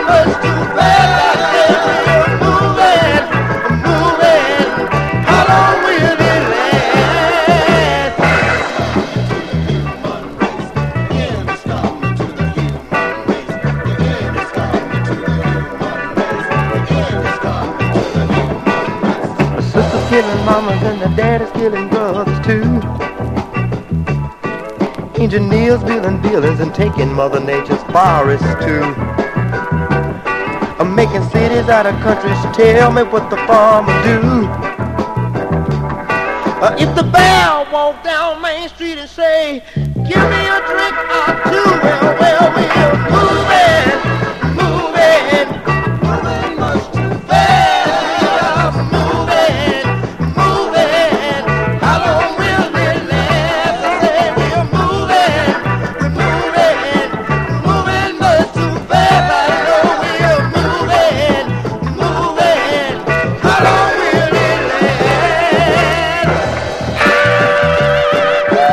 much too fast. I said we're moving. How long will it last? The sister's killing mamas and the daddy's killing brothers too. Engineers building buildings and taking Mother Nature's forests too. I'm making cities out of countries. Tell me what the farmer do. If the bear walk down Main Street and say, give me a drink or two, well, we're moving.